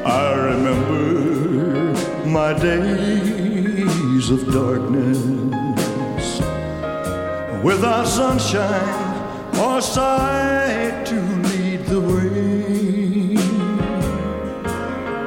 I remember my days of darkness without sunshine or sight to lead the way.